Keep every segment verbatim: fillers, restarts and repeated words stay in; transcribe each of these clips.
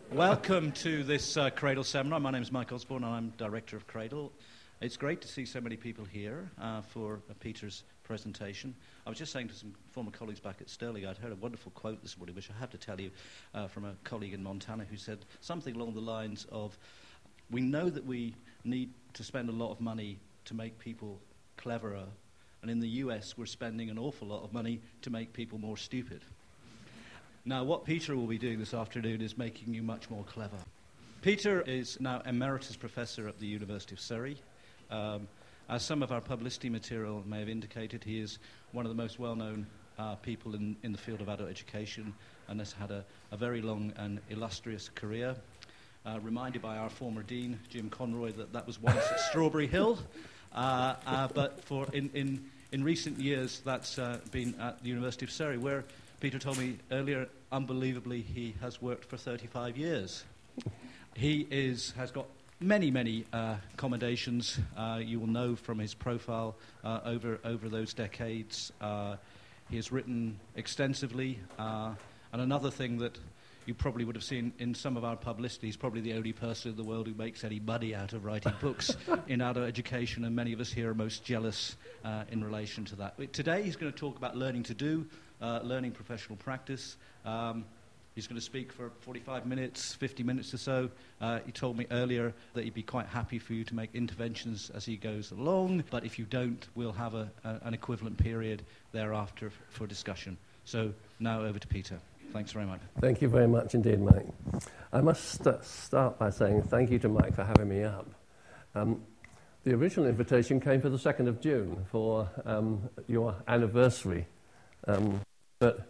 Welcome to this uh, Cradle seminar. My name is Mike Osborne and I'm Director of Cradle. It's great to see so many people here uh, for uh, Peter's presentation. I was just saying to some former colleagues back at Stirling, I'd heard a wonderful quote this morning, which I have to tell you, uh, from a colleague in Montana who said something along the lines of, we know that we need to spend a lot of money to make people cleverer, and in the U S we're spending an awful lot of money to make people more stupid. Now, what Peter will be doing this afternoon is making you much more clever. Peter is now Emeritus Professor at the University of Surrey. Um, as some of our publicity material may have indicated, he is one of the most well-known uh, people in, in the field of adult education and has had a, a very long and illustrious career. Uh, reminded by our former dean, Jim Conroy, that that was once at Strawberry Hill. Uh, uh, but for in, in, in recent years, that's uh, been at the University of Surrey, where Peter told me earlier, unbelievably, he has worked for thirty-five years. He is has got many, many uh, commendations. Uh, you will know from his profile uh, over over those decades. Uh, he has written extensively. Uh, and another thing that you probably would have seen in some of our publicity, he's probably the only person in the world who makes any money out of writing books in adult education, and many of us here are most jealous uh, in relation to that. Today he's going to talk about learning to do, uh, learning professional practice. Um, he's going to speak for forty-five minutes, fifty minutes or so. Uh, he told me earlier that he'd be quite happy for you to make interventions as he goes along, but if you don't, we'll have a, a, an equivalent period thereafter f- for discussion. So now over to Peter. Thanks very much. Thank you very much indeed, Mike. I must st- start by saying thank you to Mike for having me up. Um, the original invitation came for the second of June for um, your anniversary, um, but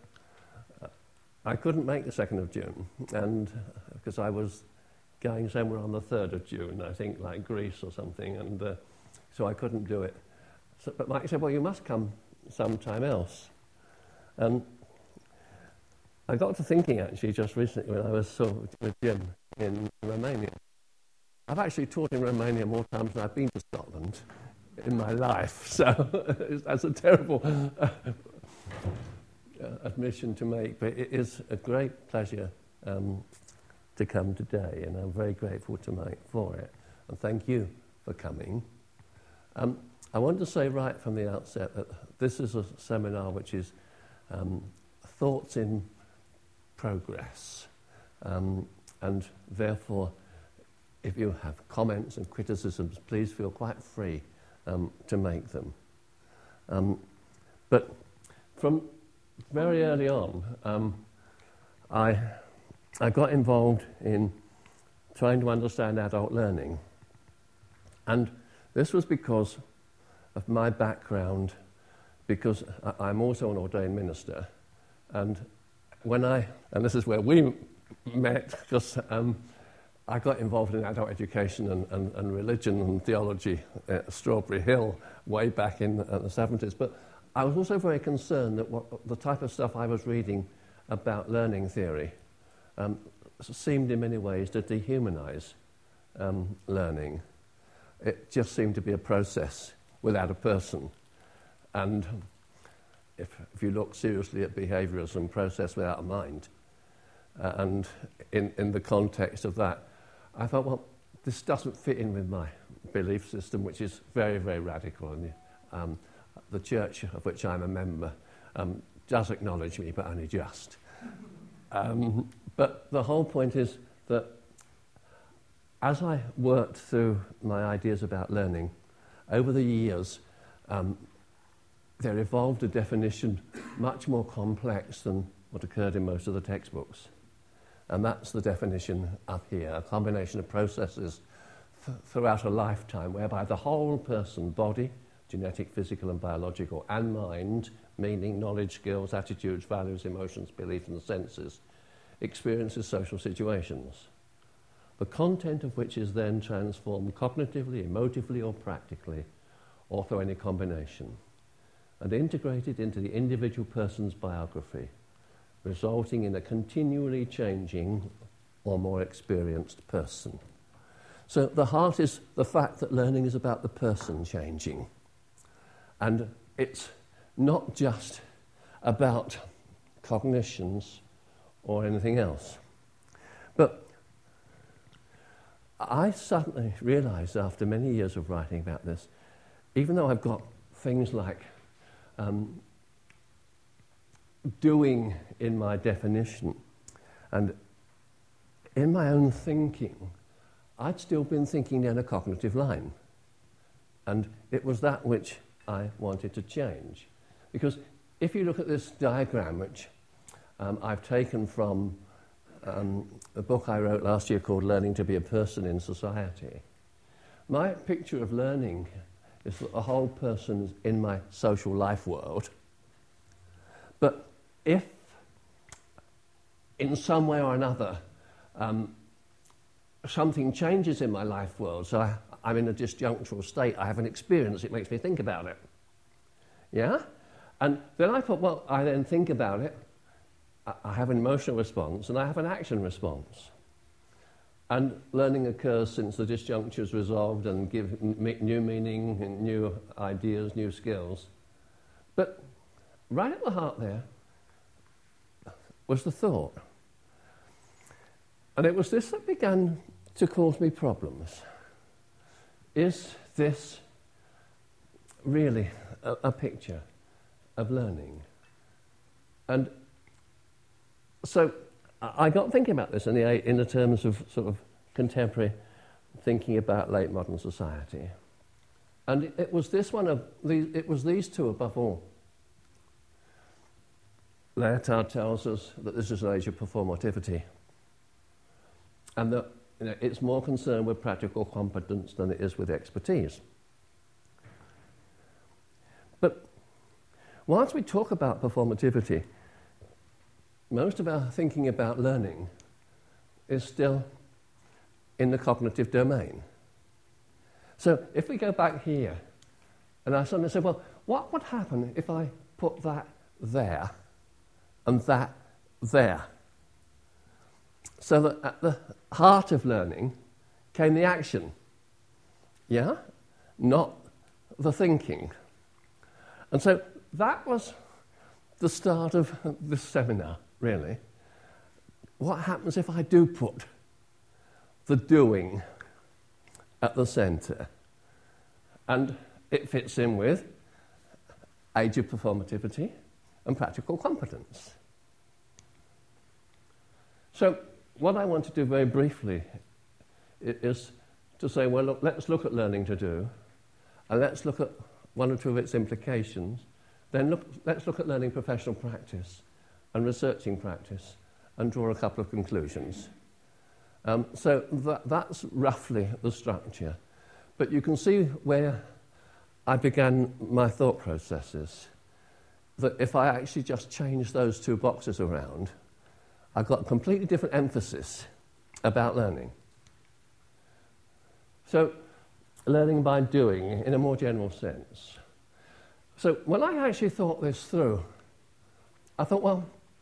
I couldn't make the second of June, and because I was going somewhere on the third of June, I think, like Greece or something, and uh, so I couldn't do it. So, but Mike said, well, you must come sometime else. And I got to thinking, actually, just recently when I was sort of with Jim in Romania. I've actually taught in Romania more times than I've been to Scotland in my life, so that's a terrible uh, admission to make, but it is a great pleasure um, to come today, and I'm very grateful to Mike for it, and thank you for coming. Um, I want to say right from the outset that this is a seminar which is um, thoughts in progress, um, and therefore if you have comments and criticisms, please feel quite free um, to make them. Um, but from very early on, um, I, I got involved in trying to understand adult learning, and this was because of my background, because I, I'm also an ordained minister, and when I, and this is where we met, because um, I got involved in adult education and, and, and religion and theology at Strawberry Hill way back in the, uh, the seventies, but I was also very concerned that what, the type of stuff I was reading about learning theory um, seemed in many ways to dehumanize um, learning. It just seemed to be a process without a person. And If, if you look seriously at behaviorism, process without a mind, uh, and in, in the context of that, I thought, well, this doesn't fit in with my belief system, which is very, very radical, and um, the church of which I'm a member um, does acknowledge me, but only just. Um, but the whole point is that as I worked through my ideas about learning, over the years, um, there evolved a definition much more complex than what occurred in most of the textbooks. And that's the definition up here, a combination of processes th- throughout a lifetime whereby the whole person, body, genetic, physical and biological, and mind, meaning, knowledge, skills, attitudes, values, emotions, belief and the senses, experiences social situations, the content of which is then transformed cognitively, emotively or practically, or through any combination, and integrated into the individual person's biography, resulting in a continually changing or more experienced person. So the heart is the fact that learning is about the person changing. And it's not just about cognitions or anything else. But I suddenly realised after many years of writing about this, even though I've got things like um, doing in my definition and in my own thinking, I'd still been thinking down a cognitive line. And it was that which I wanted to change. Because if you look at this diagram, which um, I've taken from um, a book I wrote last year called Learning to be a Person in Society, my picture of learning is that a whole person in my social life world. But if, in some way or another, um, something changes in my life world, so I, I'm in a disjunctural state, I have an experience, it makes me think about it. Yeah? And then I thought, well, I then think about it, I, I have an emotional response, and I have an action response. And learning occurs since the disjuncture is resolved and give m- new meaning, and new ideas, new skills. But right at the heart there was the thought. And it was this that began to cause me problems. Is this really a, a picture of learning? And so I got thinking about this in the, in the terms of sort of contemporary thinking about late modern society. And it, it was this one of these, it was these two above all. Lyotard tells us that this is an age of performativity, and that, you know, it's more concerned with practical competence than it is with expertise. But whilst we talk about performativity, most of our thinking about learning is still in the cognitive domain. So if we go back here, and I suddenly say, well, what would happen if I put that there and that there? So that at the heart of learning came the action, yeah? Not the thinking. And so that was the start of this seminar, really. What happens if I do put the doing at the centre? And it fits in with age of performativity and practical competence. So what I want to do very briefly is to say, well, look, let's look at learning to do, and let's look at one or two of its implications. Then look, let's look at learning professional practice and researching practice and draw a couple of conclusions. Um, so that, that's roughly the structure. But you can see where I began my thought processes, that if I actually just change those two boxes around, I've got a completely different emphasis about learning. So, learning by doing in a more general sense. So, when I actually thought this through, I thought, well,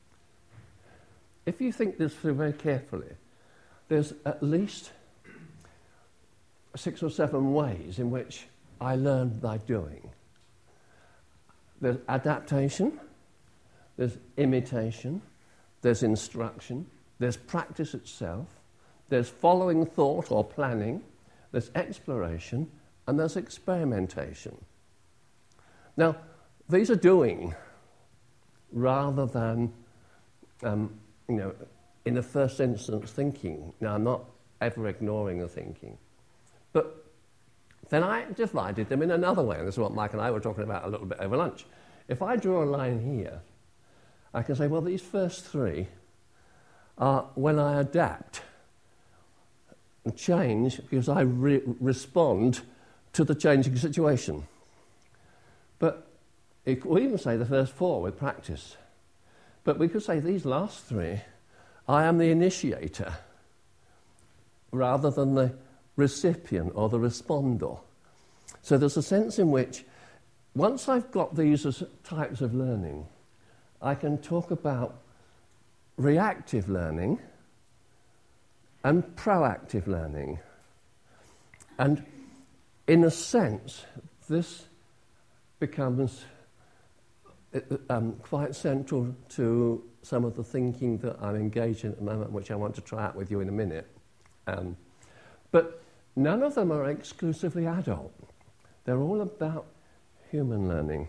if you think this through very carefully, there's at least six or seven ways in which I learn by doing. There's adaptation, there's imitation, there's instruction, there's practice itself, there's following thought or planning, there's exploration, and there's experimentation. Now, these are doing rather than, um, you know, in the first instance thinking. Now, I'm not ever ignoring the thinking. But then I divided them in another way, and this is what Mike and I were talking about a little bit over lunch. If I draw a line here, I can say, well, these first three are when I adapt and change because I re- respond to the changing situation. But it, we even say the first four with practice. But we could say these last three, I am the initiator rather than the recipient or the responder. So there's a sense in which once I've got these as types of learning, I can talk about reactive learning and proactive learning. And in a sense, this becomes um, quite central to some of the thinking that I'm engaged in at the moment, which I want to try out with you in a minute. Um, But none of them are exclusively adult. They're all about human learning.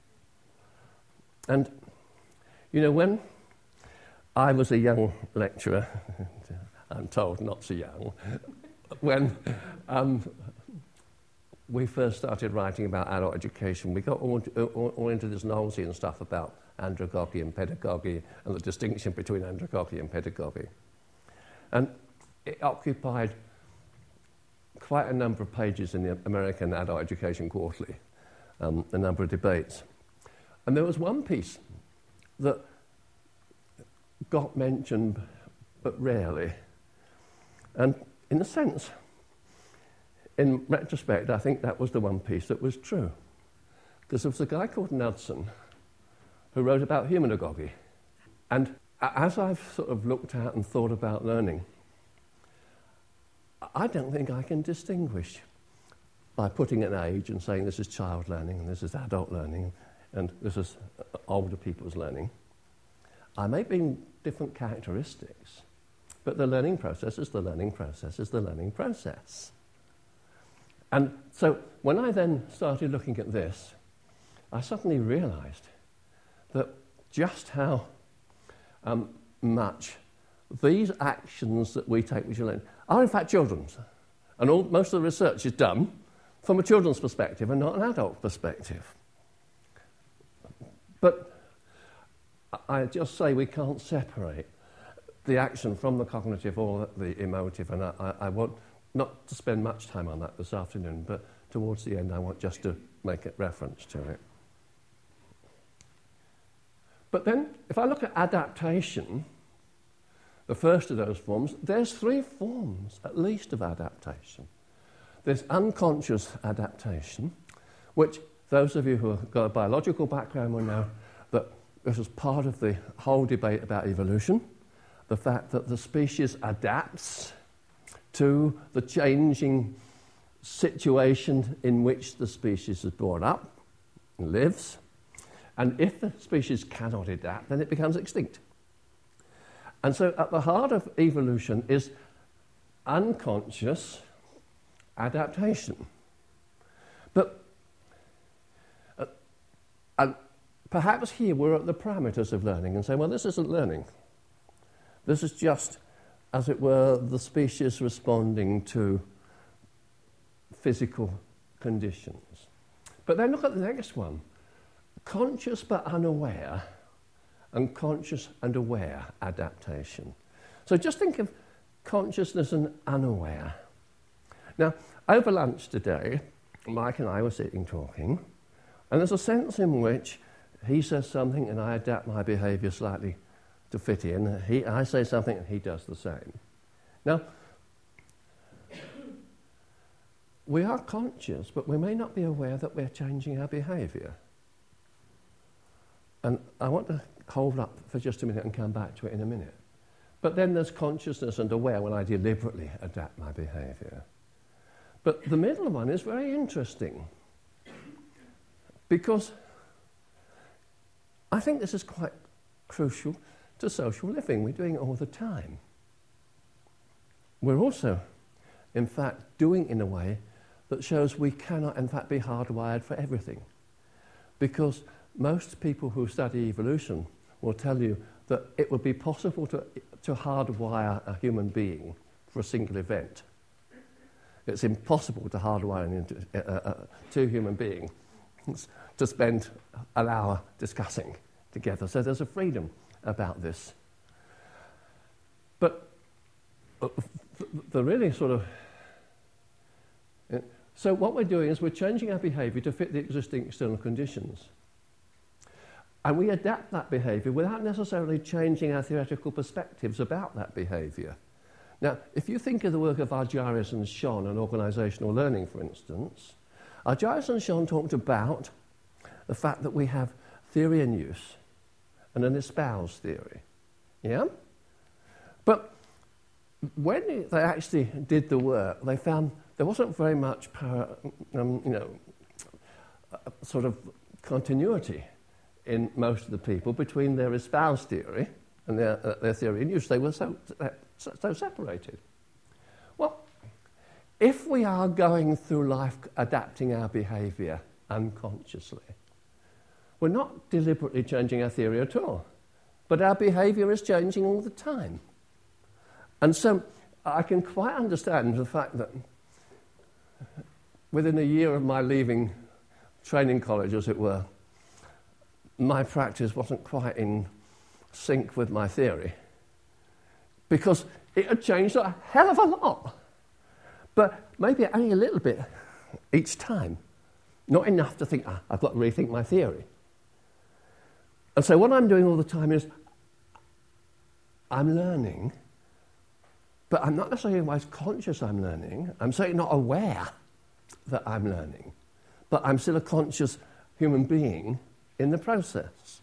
And, you know, when I was a young lecturer, I'm told not so young, when um, we first started writing about adult education, we got all, all, all into this Knowlesian stuff about andragogy and pedagogy and the distinction between andragogy and pedagogy. And it occupied quite a number of pages in the American Adult Education Quarterly, um, a number of debates. And there was one piece that got mentioned, but rarely. And in a sense, in retrospect, I think that was the one piece that was true. Because there was a guy called Knudsen who wrote about humagogy. And as I've sort of looked at and thought about learning, I don't think I can distinguish by putting an age and saying this is child learning and this is adult learning and this is older people's learning. I may bring different characteristics, but the learning process is the learning process is the learning process. And so when I then started looking at this, I suddenly realised that just how um, much these actions that we take with children are in fact children's. And all, most of the research is done from a children's perspective and not an adult perspective. But I just say we can't separate the action from the cognitive or the emotive, and I, I, I want not to spend much time on that this afternoon, but towards the end I want just to make a reference to it. But then, if I look at adaptation, the first of those forms, there's three forms, at least, of adaptation. There's unconscious adaptation, which those of you who have got a biological background will know that this is part of the whole debate about evolution, the fact that the species adapts to the changing situation in which the species is brought up and lives. And if the species cannot adapt, then it becomes extinct. And so at the heart of evolution is unconscious adaptation. But uh, and perhaps here we're at the parameters of learning and say, well, this isn't learning. This is just, as it were, the species responding to physical conditions. But then look at the next one. Conscious but unaware, and conscious and aware adaptation. So just think of consciousness and unaware. Now, over lunch today, Mike and I were sitting talking, and there's a sense in which he says something and I adapt my behaviour slightly to fit in. He, I say something and he does the same. Now, we are conscious, but we may not be aware that we're changing our behaviour. And I want to hold up for just a minute and come back to it in a minute. But then there's consciousness and aware when I deliberately adapt my behaviour. But the middle one is very interesting because I think this is quite crucial to social living. We're doing it all the time. We're also, in fact, doing it in a way that shows we cannot, in fact, be hardwired for everything. Because most people who study evolution will tell you that it would be possible to, to hardwire a human being for a single event. It's impossible to hardwire into, uh, uh, two human beings to spend an hour discussing together. So there's a freedom about this. But uh, the really sort of... Uh, so what we're doing is we're changing our behaviour to fit the existing external conditions. And we adapt that behaviour without necessarily changing our theoretical perspectives about that behaviour. Now, if you think of the work of Argyris and Shon on organisational learning, for instance, Argyris and Shon talked about the fact that we have theory in use and an espoused theory. Yeah? But when they actually did the work, they found there wasn't very much power, um, you know, sort of continuity in most of the people between their espoused theory and their, uh, their theory in use. They were so, so, so separated. Well, if we are going through life adapting our behaviour unconsciously, we're not deliberately changing our theory at all, but our behaviour is changing all the time. And so I can quite understand the fact that within a year of my leaving training college, as it were, my practice wasn't quite in sync with my theory, because it had changed a hell of a lot. But maybe only a little bit each time. Not enough to think, ah, I've got to rethink my theory. And so what I'm doing all the time is I'm learning, but I'm not necessarily always conscious I'm learning. I'm certainly not aware that I'm learning, but I'm still a conscious human being in the process.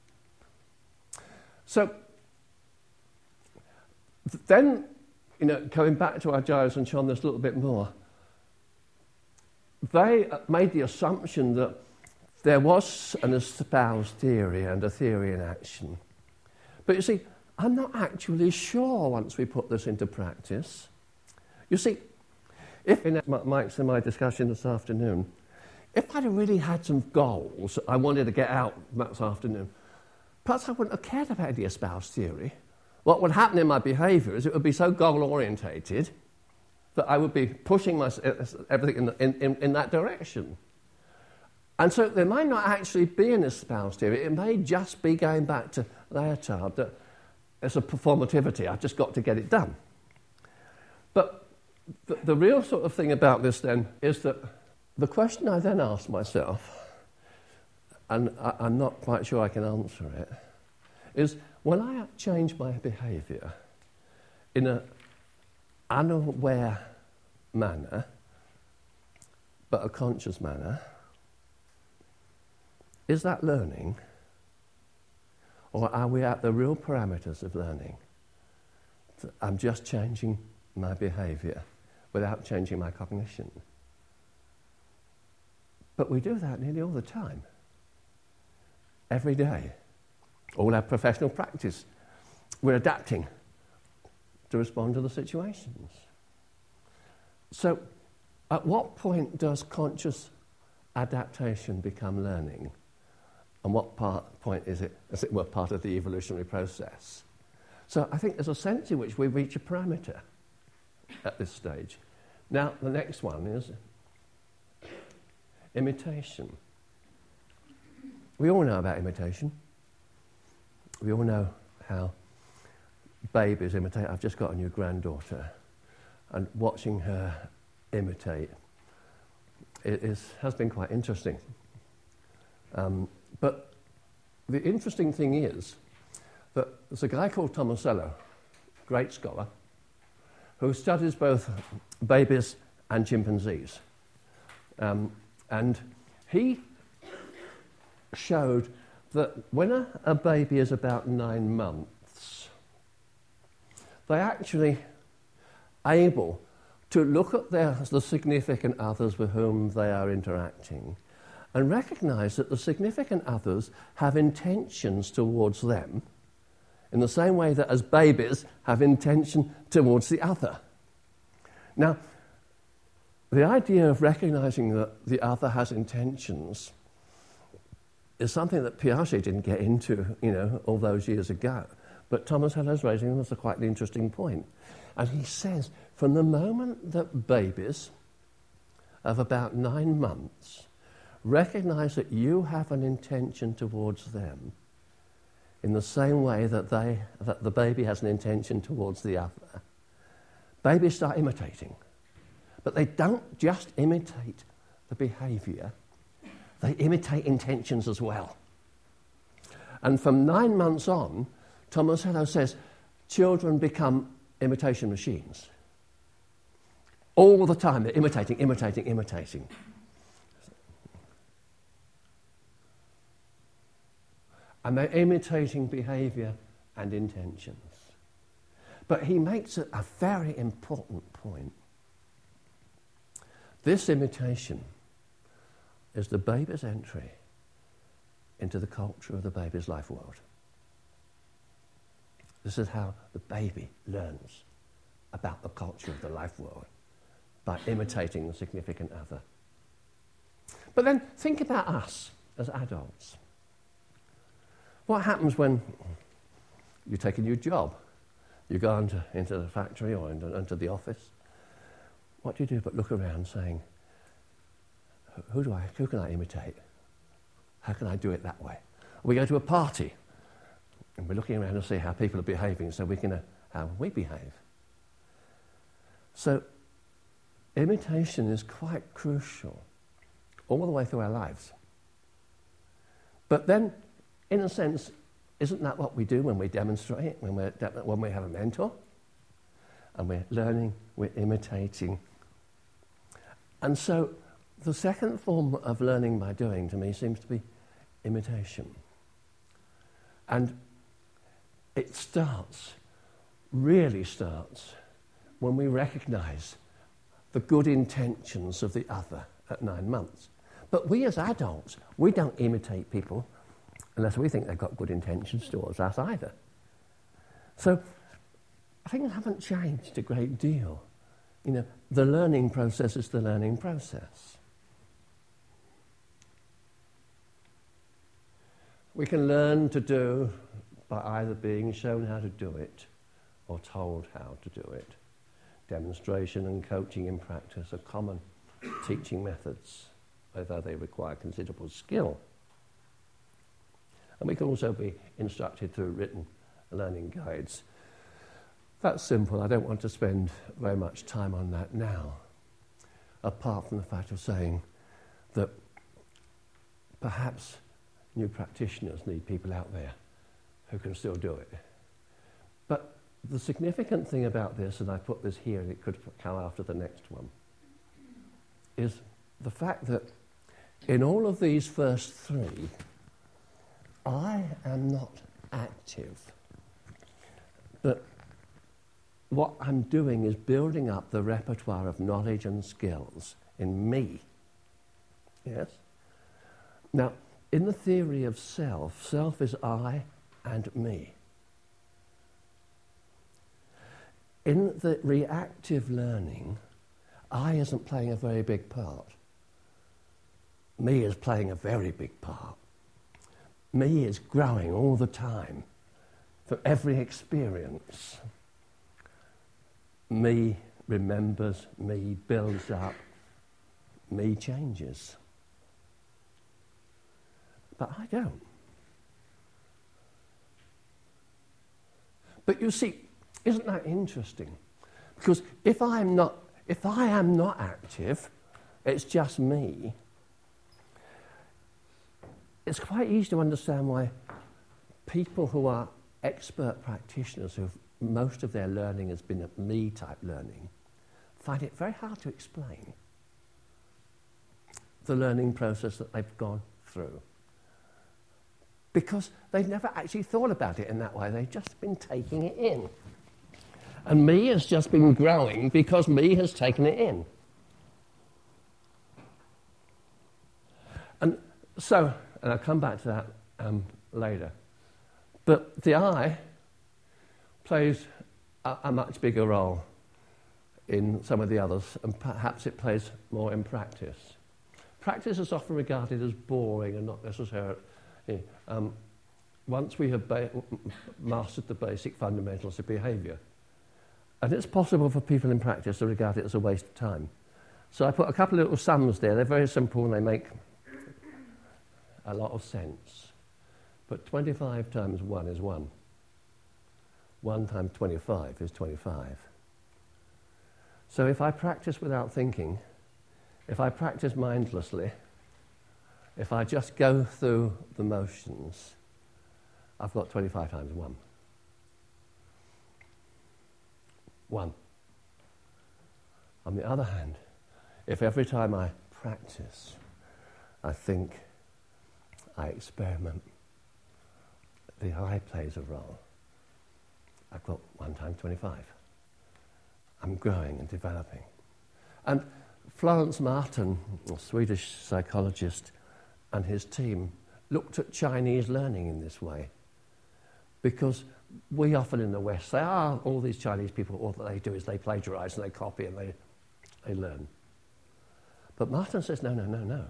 So then, you know, coming back to our Giles and John this a little bit more, they made the assumption that there was an espoused theory and a theory in action. But you see, I'm not actually sure once we put this into practice. You see, if in Mike's and my discussion this afternoon, if I'd really had some goals I wanted to get out this afternoon, perhaps I wouldn't have cared about the espoused theory. What would happen in my behaviour is it would be so goal-orientated that I would be pushing my, everything in, in, in that direction. And so there might not actually be an espoused theory. It may just be going back to Lyotard, that it's a performativity. I've just got to get it done. But the, the real sort of thing about this then is that the question I then ask myself, and I, I'm not quite sure I can answer it, is when I change my behaviour in an unaware manner, but a conscious manner, is that learning? Or are we at the real parameters of learning? I'm just changing my behaviour without changing my cognition. But we do that nearly all the time. Every day. All our professional practice. We're adapting to respond to the situations. So, at what point does conscious adaptation become learning? And what part, point is it, as it were, part of the evolutionary process? So I think there's a sense in which we reach a parameter at this stage. Now, the next one is imitation. We all know about imitation. We all know how babies imitate. I've just got a new granddaughter, and watching her imitate it is, has been quite interesting. Um, but the interesting thing is that there's a guy called Tomasello, great scholar, who studies both babies and chimpanzees. Um, and he showed that when a, a baby is about nine months, they're actually able to look at their, the significant others with whom they are interacting and recognise that the significant others have intentions towards them in the same way that as babies have intention towards the other. Now, the idea of recognising that the other has intentions is something that Piaget didn't get into, you know, all those years ago. But Tomasello's raising them as a quite interesting point. And he says, from the moment that babies of about nine months recognise that you have an intention towards them in the same way that they that the baby has an intention towards the other, babies start imitating. But they don't just imitate the behaviour, they imitate intentions as well. And from nine months on, Tomasello says, children become imitation machines. All the time they're imitating, imitating, imitating. And they're imitating behaviour and intentions. But he makes a, a very important point. This imitation is the baby's entry into the culture of the baby's life world. This is how the baby learns about the culture of the life world, by imitating the significant other. But then think about us as adults. What happens when you take a new job? You go into, into the factory or into, into the office. What do you do but look around saying, who do I, who can I imitate? How can I do it that way? We go to a party and we're looking around to see how people are behaving so we can know how we behave. So imitation is quite crucial all the way through our lives. But then, in a sense, isn't that what we do when we demonstrate, when, we're de- when we have a mentor? And we're learning, we're imitating. And so the second form of learning by doing to me seems to be imitation. And it starts, really starts, when we recognize the good intentions of the other at nine months. But we as adults, we don't imitate people unless we think they've got good intentions towards us either. So things haven't changed a great deal. You know, the learning process is the learning process. We can learn to do by either being shown how to do it or told how to do it. Demonstration and coaching in practice are common teaching methods, although they require considerable skill. And we can also be instructed through written learning guides. That's simple. I don't want to spend very much time on that now, apart from the fact of saying that perhaps new practitioners need people out there who can still do it. But the significant thing about this, and I put this here and it could come after the next one, is the fact that in all of these first three, I am not active. But what I'm doing is building up the repertoire of knowledge and skills in me. Yes? Now, in the theory of self, self is I and me. In the reactive learning, I isn't playing a very big part. Me is playing a very big part. Me is growing all the time for every experience. Me remembers, me builds up, me changes. But I don't. But you see, isn't that interesting? Because if I'm not, if I am not active, it's just me. It's quite easy to understand why people who are expert practitioners, who most of their learning has been me-type learning, find it very hard to explain the learning process that they've gone through. Because they've never actually thought about it in that way. They've just been taking it in. And me has just been growing because me has taken it in. And so, and I'll come back to that um, later, but the I plays a, a much bigger role in some of the others, and perhaps it plays more in practice. Practice is often regarded as boring and not necessarily... Um, once we have ba- mastered the basic fundamentals of behaviour, and it's possible for people in practice to regard it as a waste of time. So I put a couple of little sums there. They're very simple and they make a lot of sense. But twenty-five times one is one. one times twenty-five is twenty-five. So if I practice without thinking, if I practice mindlessly, if I just go through the motions, I've got twenty-five times one. One. On the other hand, if every time I practice, I think, I experiment, the I plays a role, I've got one times twenty-five. I'm growing and developing. And Florence Martin, a Swedish psychologist, and his team looked at Chinese learning in this way. Because we often in the West say, ah, oh, all these Chinese people, all that they do is they plagiarize and they copy and they they learn. But Martin says, no, no, no, no.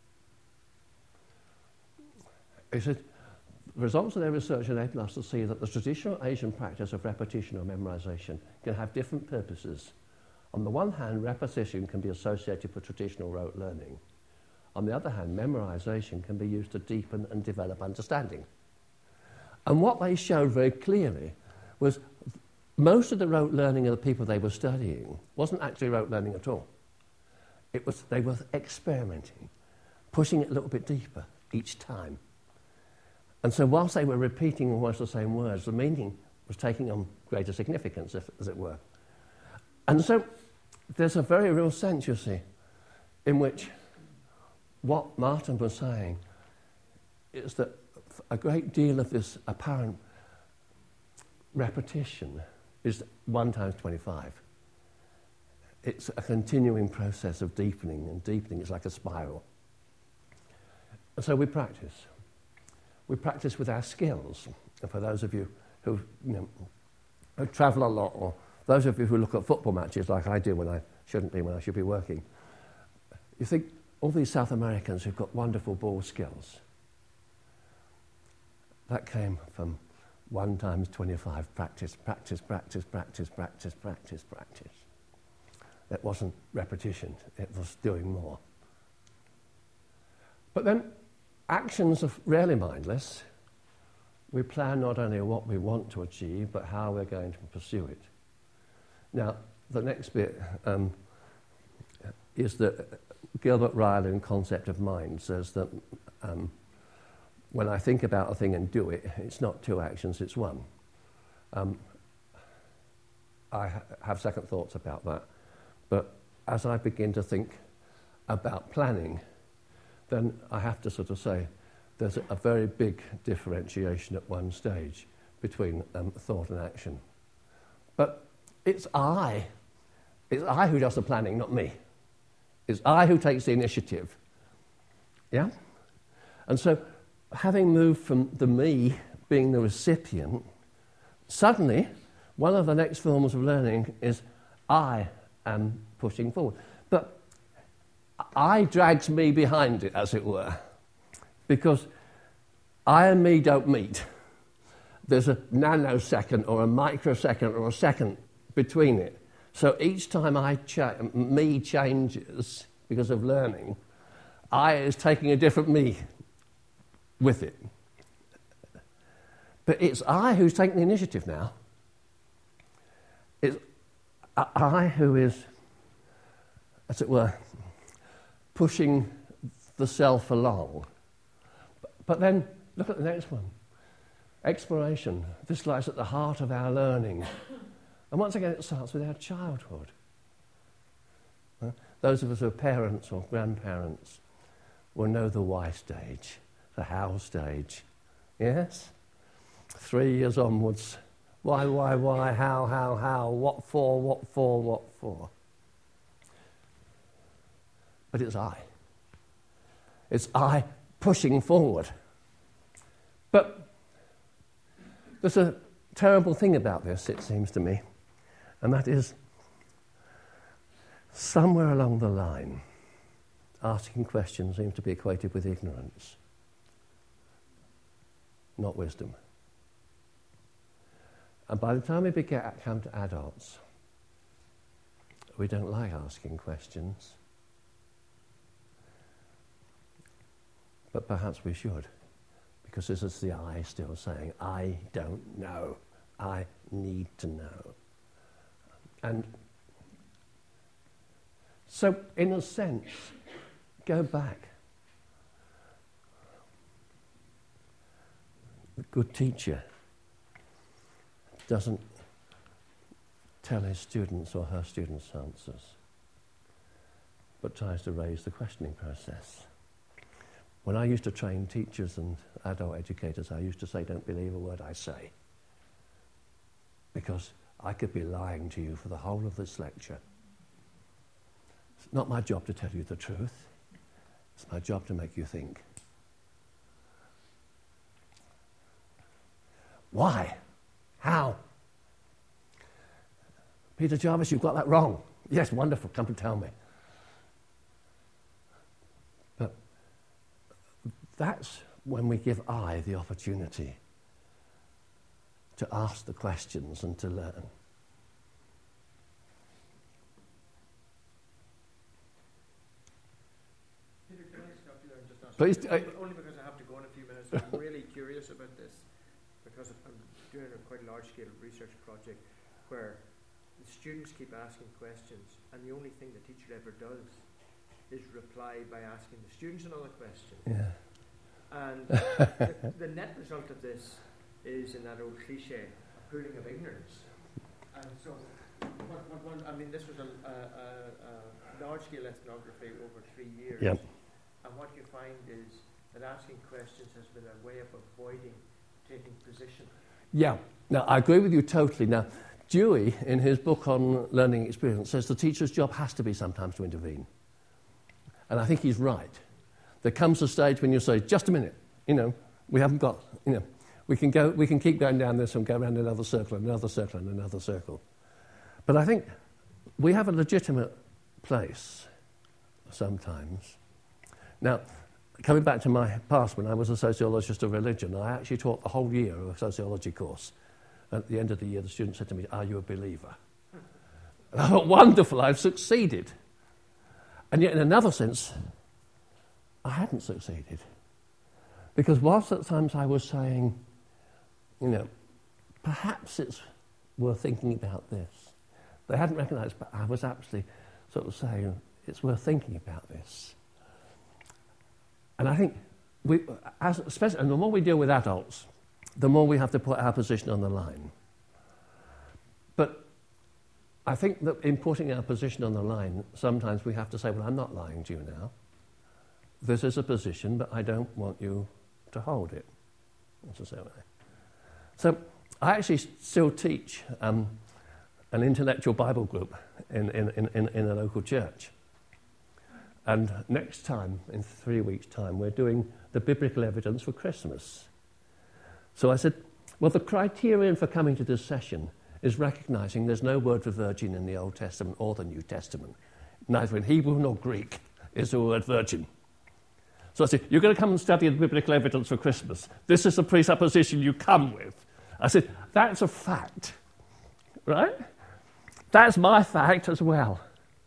He said, the results of their research enable us to see that the traditional Asian practice of repetition or memorization can have different purposes. On the one hand, repetition can be associated with traditional rote learning. On the other hand, memorization can be used to deepen and develop understanding. And what they showed very clearly was most of the rote learning of the people they were studying wasn't actually rote learning at all. It was, they were experimenting, pushing it a little bit deeper each time. And so whilst they were repeating almost the same words, the meaning was taking on greater significance, if, as it were. And so there's a very real sense, you see, in which what Martin was saying is that a great deal of this apparent repetition is one times twenty-five. It's a continuing process of deepening and deepening. It's like a spiral. And so we practice. We practice with our skills. And for those of you who, you know, who travel a lot, or those of you who look at football matches like I do when I shouldn't be, when I should be working, you think all these South Americans who've got wonderful ball skills, that came from one times twenty-five, practice, practice, practice, practice, practice, practice, practice. It wasn't repetition, it was doing more. But then, actions are rarely mindless. We plan not only what we want to achieve, but how we're going to pursue it. Now, the next bit um, is that Gilbert Ryle in Concept of Mind says that um, when I think about a thing and do it, it's not two actions, it's one. Um, I ha- have second thoughts about that. But as I begin to think about planning, then I have to sort of say there's a, a very big differentiation at one stage between um, thought and action. But it's I. It's I who does the planning, not me. It's I who takes the initiative. Yeah? And so, having moved from the me being the recipient, suddenly, one of the next forms of learning is I am pushing forward. But I drags me behind it, as it were, because I and me don't meet. There's a nanosecond or a microsecond or a second between it. So each time I cha- me changes because of learning, I is taking a different me with it. But it's I who's taking the initiative now. It's I who is, as it were, pushing the self along. But then, look at the next one. Exploration. This lies at the heart of our learning. And once again, it starts with our childhood. Uh, those of us who are parents or grandparents will know the why stage, the how stage. Yes? Three years onwards. Why, why, why, how, how, how, what for, what for, what for. But it's I. It's I pushing forward. But there's a terrible thing about this, it seems to me, and that is somewhere along the line, asking questions seems to be equated with ignorance, not wisdom. And by the time we begin, come to adults, we don't like asking questions. But perhaps we should, because this is the I still saying, I don't know, I need to know. And so, in a sense, go back. The good teacher doesn't tell his students or her students answers, but tries to raise the questioning process. When I used to train teachers and adult educators, I used to say, don't believe a word I say, because I could be lying to you for the whole of this lecture. It's not my job to tell you the truth. It's my job to make you think. Why? How? Peter Jarvis, you've got that wrong. Yes, wonderful, come and tell me. But that's when we give I the opportunity to ask the questions and to learn. Peter, can I stop you there and just ask? Please. Only, only because I have to go in a few minutes. I'm really curious about this because I'm doing a quite large-scale research project where the students keep asking questions, and the only thing the teacher ever does is reply by asking the students another question. Yeah. And the, the net result of this is, in that old cliche, a pooling of ignorance. And so, what, what, what, I mean, this was a, a, a, a large-scale ethnography over three years. Yep. And what you find is that asking questions has been a way of avoiding taking position. Yeah. Now, I agree with you totally. Now, Dewey, in his book on learning experience, says the teacher's job has to be sometimes to intervene. And I think he's right. There comes a stage when you say, just a minute, you know, we haven't got, you know, we can go, we can keep going down this and go around another circle, another circle, and another circle. But I think we have a legitimate place sometimes. Now, coming back to my past, when I was a sociologist of religion, I actually taught the whole year of a sociology course. At the end of the year, the student said to me, "Are you a believer?" And I thought, wonderful, I've succeeded. And yet, in another sense, I hadn't succeeded. Because whilst at times I was saying, you know, perhaps it's worth thinking about this, they hadn't recognised, but I was actually sort of saying, it's worth thinking about this. And I think, we, as, especially, and the more we deal with adults, the more we have to put our position on the line. But I think that in putting our position on the line, sometimes we have to say, well, I'm not lying to you now. This is a position, but I don't want you to hold it necessarily. So I actually still teach um, an intellectual Bible group in, in, in, in a local church. And next time, in three weeks' time, we're doing the biblical evidence for Christmas. So I said, well, the criterion for coming to this session is recognising there's no word for virgin in the Old Testament or the New Testament. Neither in Hebrew nor Greek is the word virgin. So I said, you're going to come and study the biblical evidence for Christmas. This is the presupposition you come with. I said, that's a fact, right? That's my fact as well.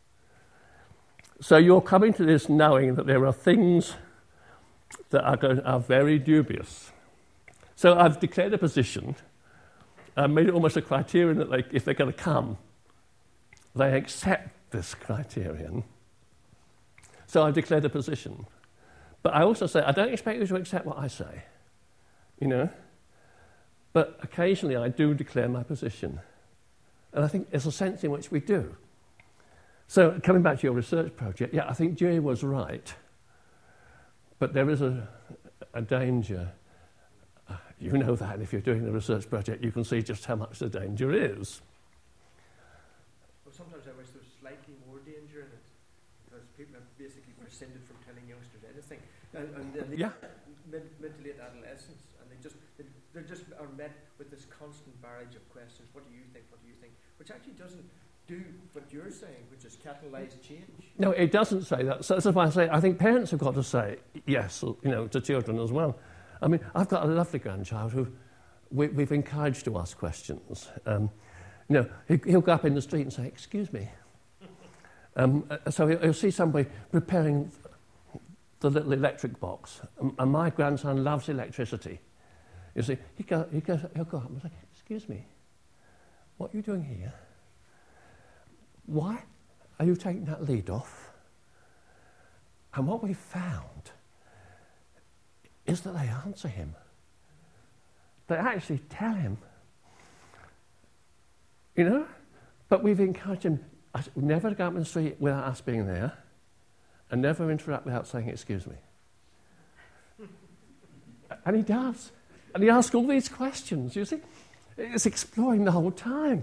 So you're coming to this knowing that there are things that are, going, are very dubious. So I've declared a position. I've made it almost a criterion that they, if they're going to come, they accept this criterion. So I've declared a position. But I also say, I don't expect you to accept what I say, you know. But occasionally I do declare my position. And I think there's a sense in which we do. So coming back to your research project, yeah, I think Dewey was right. But there is a, a danger. You know that if you're doing a research project, you can see just how much the danger is. Well, sometimes I wish there was slightly more danger in it, because people have basically rescinded from telling youngsters anything. And, and, and they Yeah. mid, mid to late adolescence, and they just they, they just are met with this constant barrage of questions. What do you think? What do you think? Which actually doesn't do what you're saying, which is catalyse change. No, it doesn't say that. So that's why I say I think parents have got to say yes, you know, to children as well. I mean, I've got a lovely grandchild who we, we've encouraged to ask questions. Um, you know, he, he'll go up in the street and say, "Excuse me." Um, so he'll, he'll see somebody preparing the little electric box, and, and my grandson loves electricity. You see, he go, he goes, he'll go up and say, "Excuse me, what are you doing here? Why are you taking that lead off?" And what we found is that they answer him. They actually tell him. You know? But we've encouraged him never to go up in the street without us being there, and never interrupt without saying, "Excuse me." And he does. And he asks all these questions, you see. It's exploring the whole time.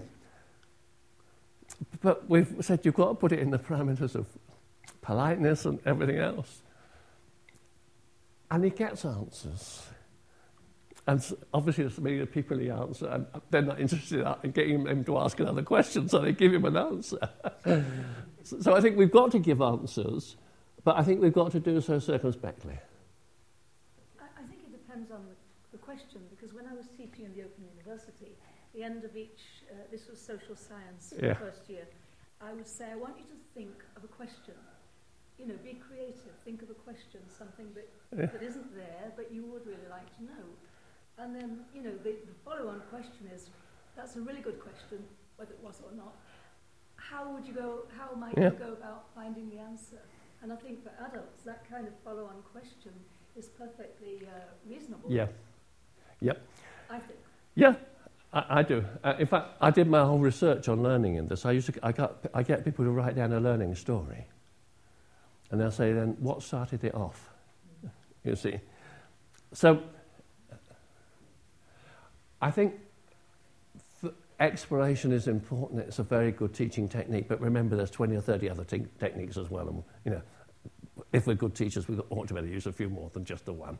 But we've said you've got to put it in the parameters of politeness and everything else. And he gets answers. And obviously, there's many people the answer, and they're not interested in getting him to ask another question, so they give him an answer. so, so I think we've got to give answers, but I think we've got to do so circumspectly. I, I think it depends on the, the question, because when I was teaching in the Open University, the end of each, uh, this was social science yeah. first year, I would say, I want you to think of a question. You know, be creative, think of a question, something that, yeah. that isn't there, but you would really like to know. And then, you know, the, the follow-on question is, that's a really good question, whether it was or not. How would you go, how might yeah. you go about finding the answer? And I think for adults, that kind of follow-on question is perfectly uh, reasonable. Yeah. Yep. I think. Yeah, I, I do. Uh, in fact, I did my whole research on learning in this. I used to, I got, I get people to write down a learning story. And they'll say, then, what started it off? Mm-hmm. You see. So, I think th- exploration is important. It's a very good teaching technique. But remember, there's twenty or thirty other te- techniques as well. And, you know, if we're good teachers, we ought to be able to use a few more than just the one.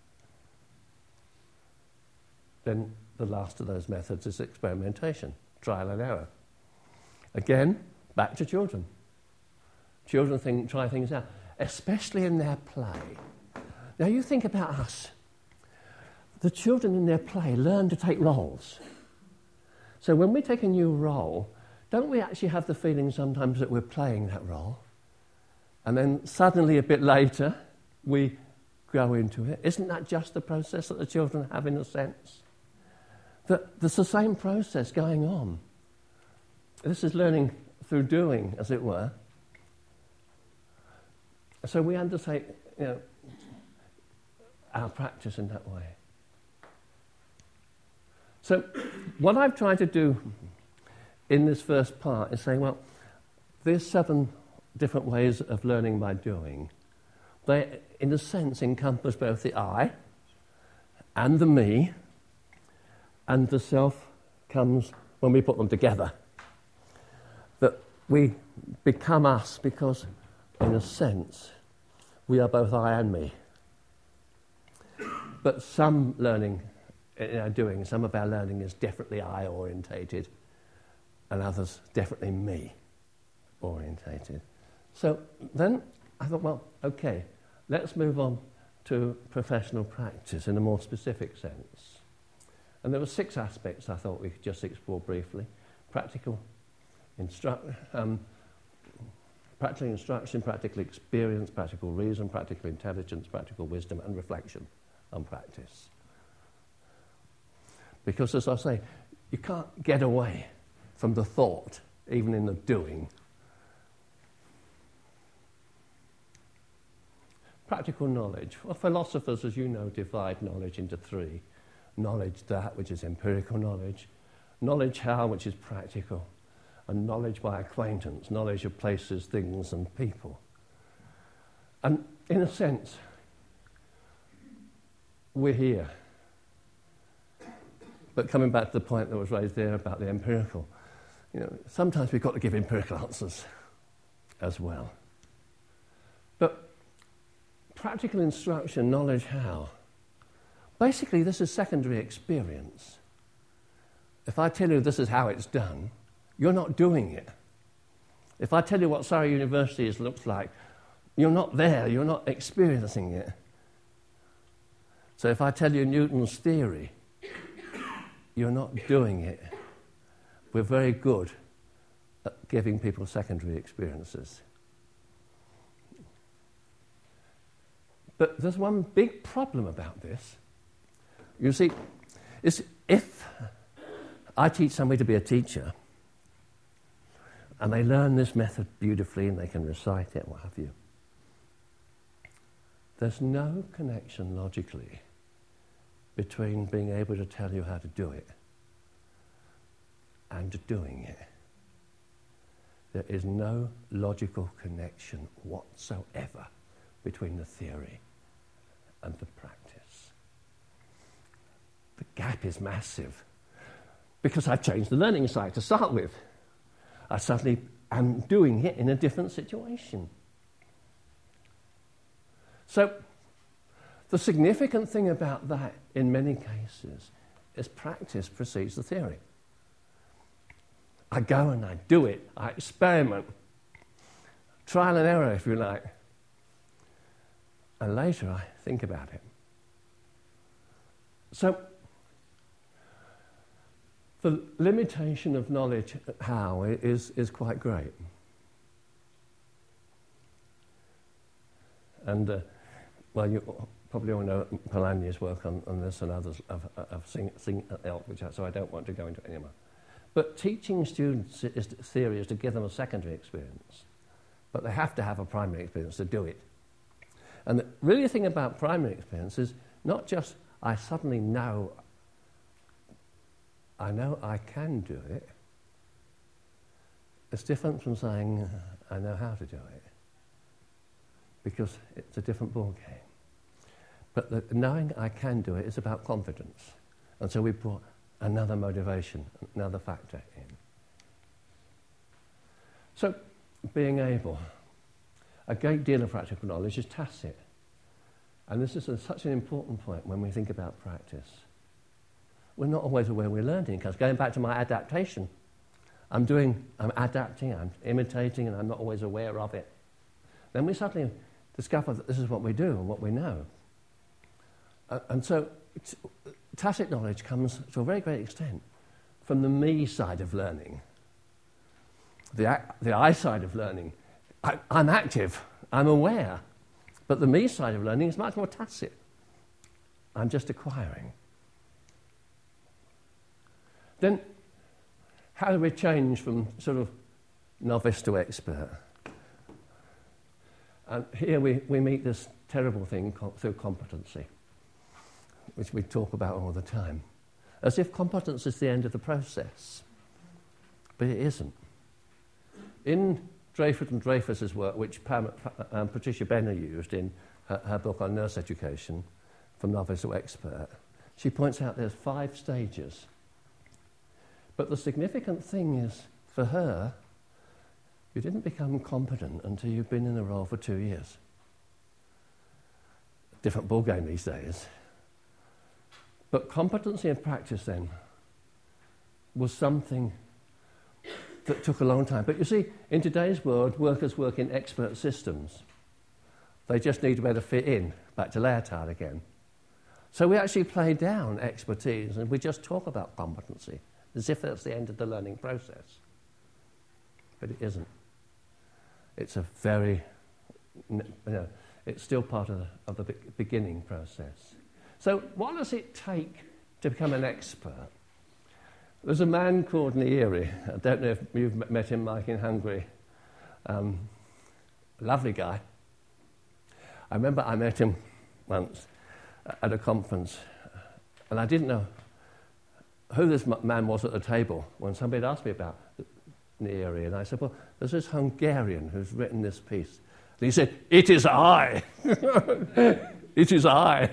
Then the last of those methods is experimentation, trial and error. Again, back to children. Children think, try things out, especially in their play. Now, you think about us. The children in their play learn to take roles. So when we take a new role, don't we actually have the feeling sometimes that we're playing that role? And then suddenly, a bit later, we grow into it. Isn't that just the process that the children have, in a sense? That there's the same process going on. This is learning through doing, as it were. So we undertake, you know, our practice in that way. So what I've tried to do in this first part is saying, well, there's seven different ways of learning by doing. They, in a sense, encompass both the I and the me, and the self comes when we put them together. That we become us because, in a sense, we are both I and me. But some learning, in our doing, some of our learning is definitely I-orientated, and others definitely me-orientated. So then I thought, well, okay, let's move on to professional practice in a more specific sense. And there were six aspects I thought we could just explore briefly. Practical instru- um, practical instruction, practical experience, practical reason, practical intelligence, practical wisdom, and reflection on practice. Because, as I say, you can't get away from the thought, even in the doing. Practical knowledge. Well, philosophers, as you know, divide knowledge into three. Knowledge that, which is empirical knowledge. Knowledge how, which is practical. And knowledge by acquaintance, knowledge of places, things, and people. And in a sense, we're here. But coming back to the point that was raised there about the empirical, you know, sometimes we've got to give empirical answers as well. But practical instruction, knowledge how, basically this is secondary experience. If I tell you this is how it's done, you're not doing it. If I tell you what Surrey University is, looks like, you're not there, you're not experiencing it. So if I tell you Newton's theory, you're not doing it. We're very good at giving people secondary experiences. But there's one big problem about this. You see, is if I teach somebody to be a teacher, and they learn this method beautifully and they can recite it, what have you, there's no connection logically between being able to tell you how to do it and doing it. There is no logical connection whatsoever between the theory and the practice. The gap is massive because I've changed the learning side to start with. I suddenly am doing it in a different situation. So The significant thing about that, in many cases, is practice precedes the theory. I go and I do it, I experiment, trial and error, if you like, and later I think about it. So, the limitation of knowledge how is, is quite great. And, uh, well, you probably all know Polanyi's work on, on this and others of, of sing, sing, elk, which I, so I don't want to go into it anymore. But teaching students is, theory is to give them a secondary experience. But they have to have a primary experience to do it. And the really thing about primary experience is not just I suddenly know, I know I can do it. It's different from saying I know how to do it, because it's a different ball game. But the knowing I can do it is about confidence. And so we brought another motivation, another factor in. So, being able, a great deal of practical knowledge is tacit. And this is a, such an important point when we think about practice. We're not always aware we're learning, because going back to my adaptation, I'm doing, I'm adapting, I'm imitating, and I'm not always aware of it. Then we suddenly discover that this is what we do and what we know. Uh, and so it's, tacit knowledge comes to a very great extent from the me side of learning. The, the I side of learning, I, I'm active, I'm aware. But the me side of learning is much more tacit. I'm just acquiring. Then, how do we change from sort of novice to expert? And here we, we meet this terrible thing co- through competency, which we talk about all the time, as if competence is the end of the process. But it isn't. In Dreyfus and Dreyfus's work, which Pam, um, Patricia Benner used in her, her book on nurse education, From Novice to Expert, she points out there's five stages. But the significant thing is, for her, you didn't become competent until you've been in the role for two years. Different ballgame these days. But competency and practice then was something that took a long time. But you see, in today's world, workers work in expert systems. They just need to be able to fit in, back to Leotard again. So we actually play down expertise and we just talk about competency, as if that's the end of the learning process. But it isn't. It's a very, you know, it's still part of the, of the beginning process. So what does it take to become an expert? There's a man called Nyeri. I don't know if you've met him, Mike, in Hungary. Um, lovely guy. I remember I met him once at a conference, and I didn't know who this man was at the table when somebody had asked me about Nyeri, and I said, well, there's this Hungarian who's written this piece. And he said, it is I. It is I.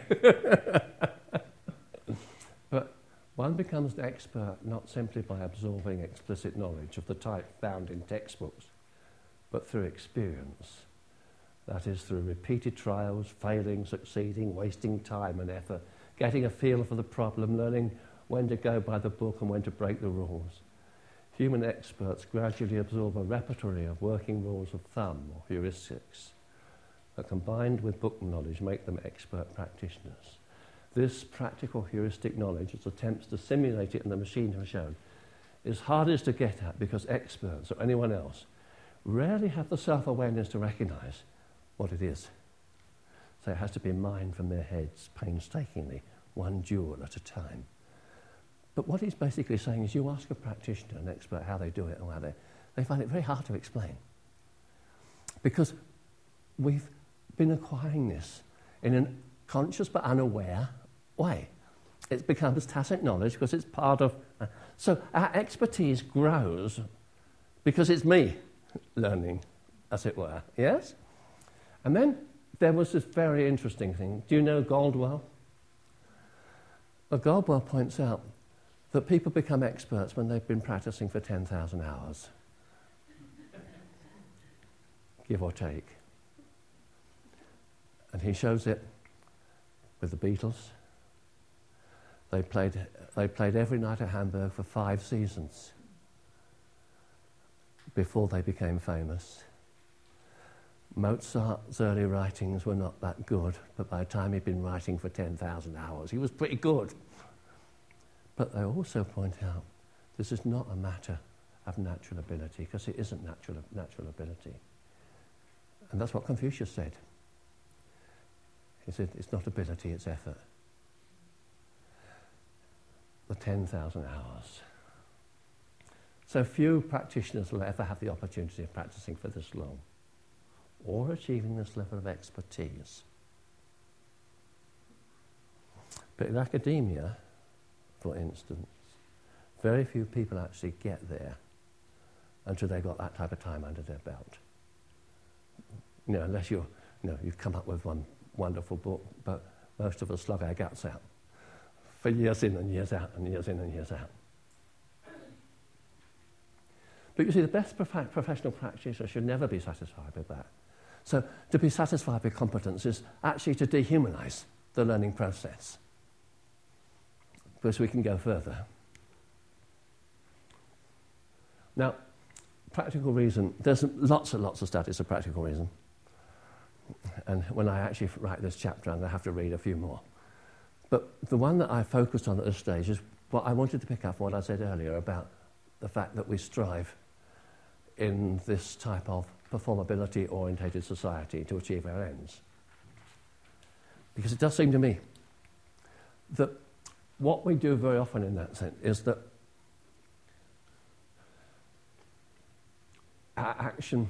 But one becomes an expert not simply by absorbing explicit knowledge of the type found in textbooks, but through experience. That is, through repeated trials, failing, succeeding, wasting time and effort, getting a feel for the problem, learning when to go by the book and when to break the rules. Human experts gradually absorb a repertoire of working rules of thumb or heuristics that, combined with book knowledge, make them expert practitioners. This practical heuristic knowledge, its attempts to simulate it in the machine have shown, is hardest to get at because experts or anyone else rarely have the self-awareness to recognise what it is. So it has to be mined from their heads painstakingly, one jewel at a time. But what he's basically saying is you ask a practitioner, an expert, how they do it or how they... They find it very hard to explain. Because we've been acquiring this in a conscious but unaware way. It becomes tacit knowledge because it's part of... Uh, so our expertise grows because it's me learning, as it were, yes? And then there was this very interesting thing. Do you know Goldwell? Well, Goldwell points out that people become experts when they've been practicing for ten thousand hours. Give or take. And he shows it with the Beatles. They played, they played every night at Hamburg for five seasons before they became famous. Mozart's early writings were not that good, but by the time he'd been writing for ten thousand hours, he was pretty good. But they also point out this is not a matter of natural ability, because it isn't natural, natural ability. And that's what Confucius said. He said, it's not ability, it's effort. The ten thousand hours. So few practitioners will ever have the opportunity of practicing for this long or achieving this level of expertise. But in academia, for instance, very few people actually get there until they've got that type of time under their belt. You know, unless you're, you know, you've come up with one wonderful book, but most of us slug our guts out for years in and years out and years in and years out. But you see, the best prof- professional practitioner should never be satisfied with that. So to be satisfied with competence is actually to dehumanize the learning process, because we can go further. Now, practical reason, there's lots and lots of studies of practical reason. And when I actually write this chapter, I'm going to have to read a few more. But the one that I focused on at this stage is what I wanted to pick up on what I said earlier about the fact that we strive in this type of performability-orientated society to achieve our ends. Because it does seem to me that what we do very often in that sense is that our action,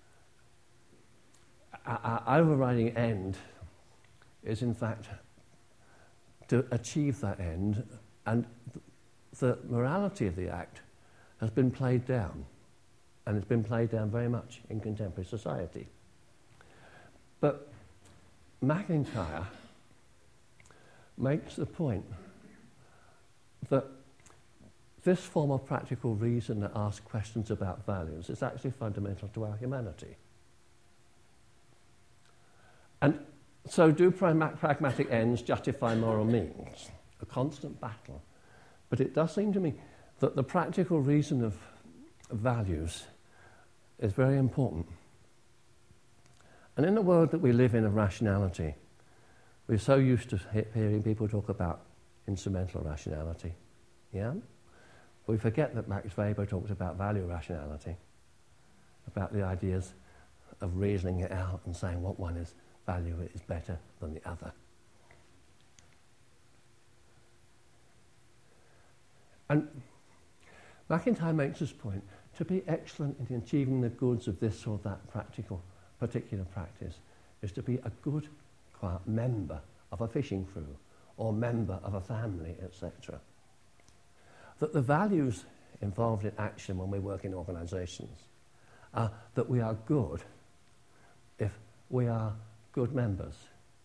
our, our overriding end is in fact to achieve that end, and th- the morality of the act has been played down, and it's been played down very much in contemporary society. But MacIntyre makes the point that this form of practical reason that asks questions about values is actually fundamental to our humanity. And so do pragma- pragmatic ends justify moral means? A constant battle. But it does seem to me that the practical reason of values is very important. And in the world that we live in of rationality, we're so used to he- hearing people talk about instrumental rationality. Yeah? We forget that Max Weber talked about value rationality, about the ideas of reasoning it out and saying what one is value is better than the other. And MacIntyre makes this point: to be excellent in achieving the goods of this or that practical, particular practice is to be a good, quiet member of a fishing crew or member of a family, et cetera. That the values involved in action when we work in organisations are that we are good if we are good members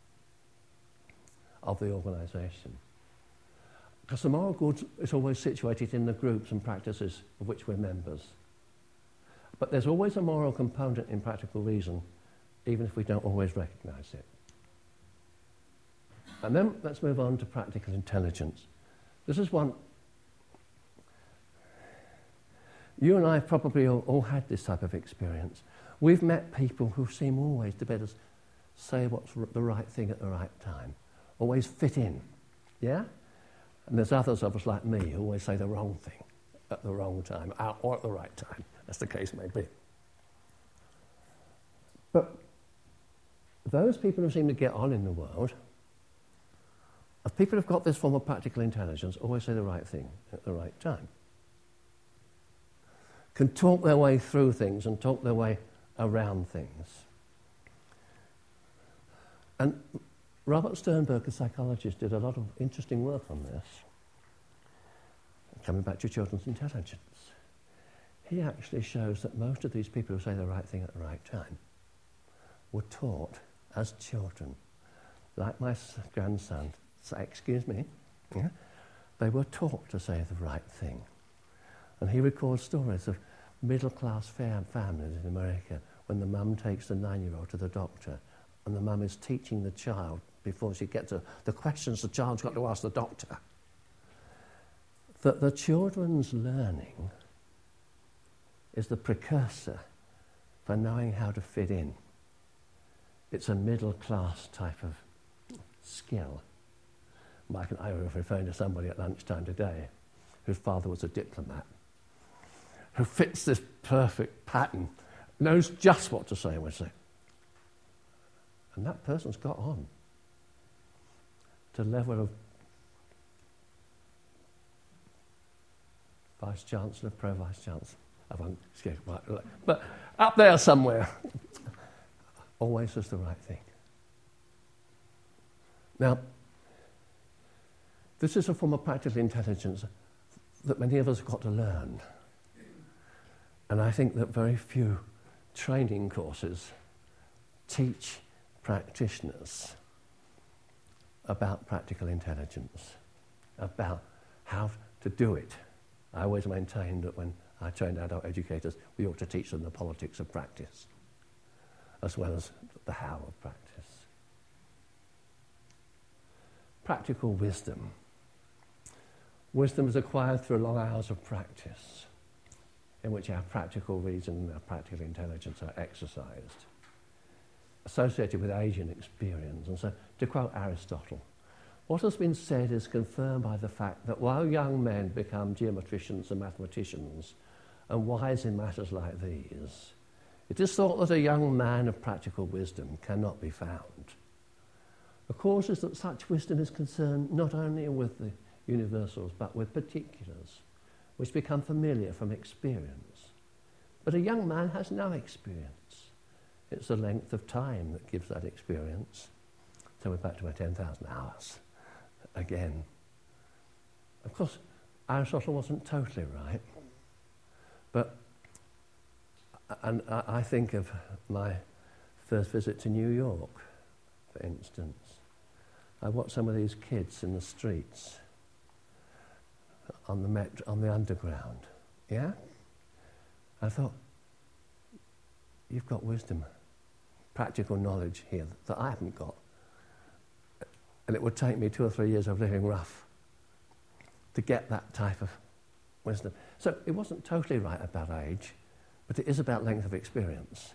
of the organisation. Because the moral good is always situated in the groups and practices of which we're members. But there's always a moral component in practical reason, even if we don't always recognise it. And then let's move on to practical intelligence. This is one. You and I have probably all, all had this type of experience. We've met people who seem always to better say what's r- the right thing at the right time, always fit in, yeah? And there's others of us like me who always say the wrong thing at the wrong time, or at the right time, as the case may be. But those people who seem to get on in the world, if people who've got this form of practical intelligence, always say the right thing at the right time, can talk their way through things and talk their way around things. And Robert Sternberg, a psychologist, did a lot of interesting work on this. Coming back to children's intelligence, he actually shows that most of these people who say the right thing at the right time were taught as children, like my grandson, say, excuse me, yeah, they were taught to say the right thing. And he records stories of middle-class fam- families in America when the mum takes the nine-year-old to the doctor and the mum is teaching the child before she gets to the questions the child's got to ask the doctor. That the children's learning is the precursor for knowing how to fit in. It's a middle-class type of skill. Mike and I were referring to somebody at lunchtime today whose father was a diplomat, who fits this perfect pattern, knows just what to say and what to say. And that person's got on to the level of Vice-Chancellor, Pro-Vice-Chancellor. I won't skip right, but up there somewhere. Always does the right thing. Now, this is a form of practical intelligence that many of us have got to learn. And I think that very few training courses teach practitioners about practical intelligence, about how to do it. I always maintained that when I trained adult educators, we ought to teach them the politics of practice, as well as the how of practice. Practical wisdom. Wisdom is acquired through long hours of practice, in which our practical reason and our practical intelligence are exercised, associated with age and experience. And so, to quote Aristotle, what has been said is confirmed by the fact that while young men become geometricians and mathematicians, and wise in matters like these, it is thought that a young man of practical wisdom cannot be found. The cause is that such wisdom is concerned not only with the universals, but with particulars, which become familiar from experience. But a young man has no experience. It's the length of time that gives that experience. So we're back to our ten thousand hours again. Of course, Aristotle wasn't totally right, but and I think of my first visit to New York, for instance. I watched some of these kids in the streets, on the metro, on the underground. Yeah? I thought, you've got wisdom, practical knowledge here that I haven't got. And it would take me two or three years of living rough to get that type of wisdom. So it wasn't totally right about age, but it is about length of experience.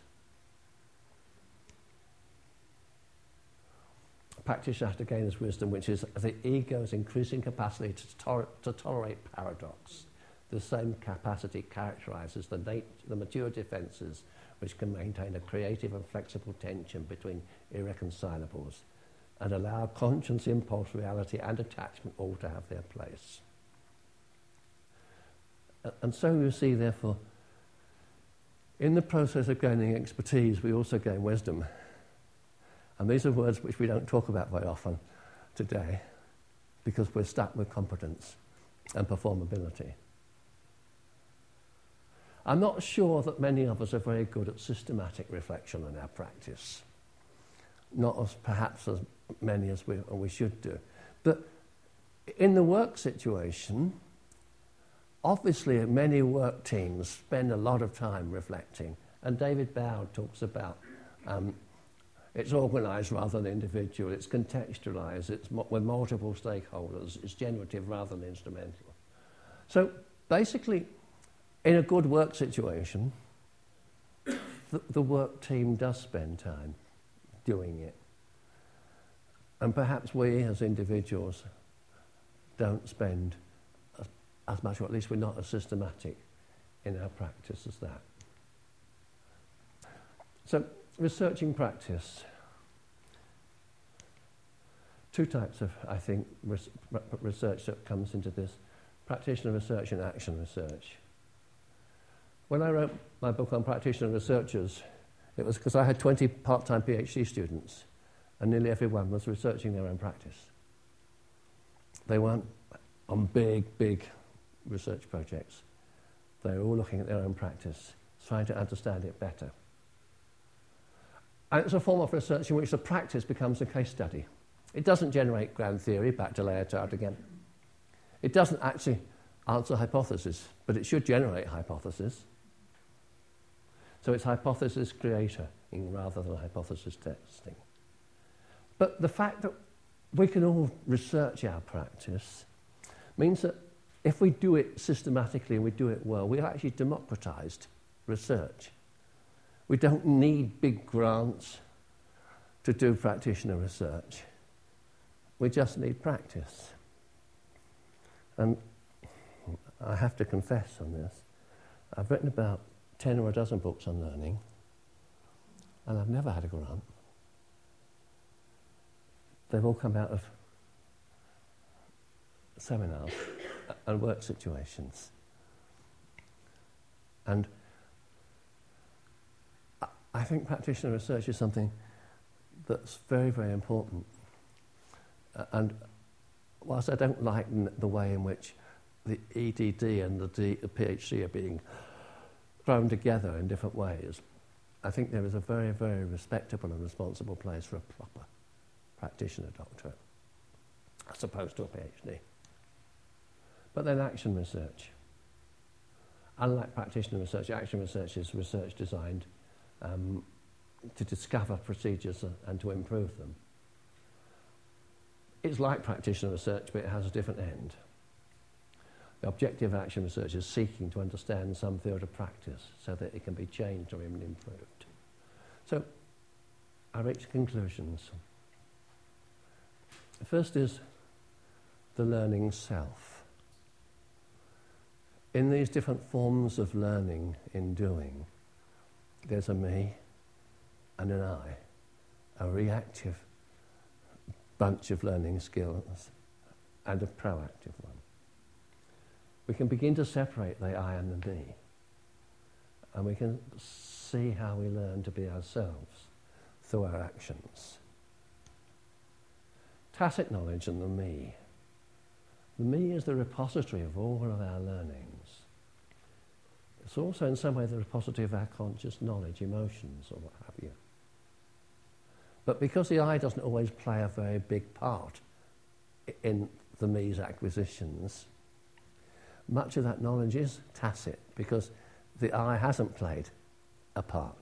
A practitioner has to gain this wisdom, which is the ego's increasing capacity to, to, to tolerate paradox. The same capacity characterizes the, nat- the mature defenses which can maintain a creative and flexible tension between irreconcilables and allow conscience, impulse, reality and attachment all to have their place. And so you see, therefore, in the process of gaining expertise, we also gain wisdom. And these are words which we don't talk about very often today because we're stuck with competence and performability. I'm not sure that many of us are very good at systematic reflection in our practice. Not as perhaps as many as we, we should do. But in the work situation, obviously many work teams spend a lot of time reflecting. And David Bowd talks about um, it's organised rather than individual, it's contextualised, it's mo- with multiple stakeholders, it's generative rather than instrumental. So basically, in a good work situation, the, the work team does spend time doing it. And perhaps we as individuals don't spend as, as much, or at least we're not as systematic in our practice as that. So, researching practice. Two types of, I think, res- research that comes into this. Practitioner research and action research. When I wrote my book on practitioner researchers, it was because I had twenty part-time PhD students, and nearly everyone was researching their own practice. They weren't on big, big research projects. They were all looking at their own practice, trying to understand it better. And it's a form of research in which the practice becomes a case study. It doesn't generate grand theory, back to Lyotard again. It doesn't actually answer hypotheses, but it should generate hypotheses. So it's hypothesis creating rather than hypothesis testing. But the fact that we can all research our practice means that if we do it systematically and we do it well, we've actually democratized research. We don't need big grants to do practitioner research. We just need practice. And I have to confess on this, I've written about ten or a dozen books on learning, and I've never had a grant. They've all come out of seminars and work situations. And I think practitioner research is something that's very, very important. And whilst I don't like the way in which the E D D and the, D, the PhD are being thrown together in different ways, I think there is a very, very respectable and responsible place for a proper practitioner doctorate, as opposed to a PhD. But then action research. Unlike practitioner research, action research is research designed um, to discover procedures and to improve them. It's like practitioner research, but it has a different end. The objective of action research is seeking to understand some field of practice so that it can be changed or even improved. So, I reach conclusions. The first is the learning self. In these different forms of learning in doing, there's a me and an I, a reactive bunch of learning skills and a proactive one. We can begin to separate the I and the me, and we can see how we learn to be ourselves through our actions. Tacit knowledge and the me. The me is the repository of all of our learnings. It's also in some way the repository of our conscious knowledge, emotions, or what have you. But because the I doesn't always play a very big part in the me's acquisitions, much of that knowledge is tacit because the I hasn't played a part.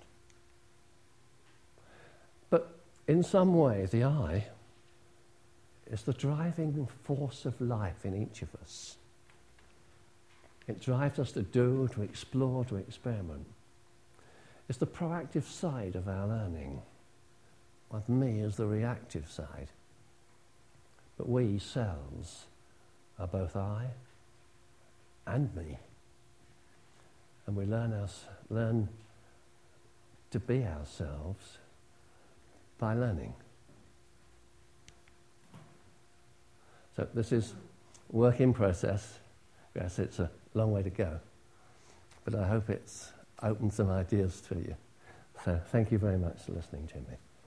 But in some way, the I is the driving force of life in each of us. It drives us to do, to explore, to experiment. It's the proactive side of our learning, with me as the reactive side. But we, selves, are both I and me. And we learn, us, learn to be ourselves by learning. So this is work in process. Yes, it's a long way to go. But I hope it's opened some ideas to you. So thank you very much for listening to me.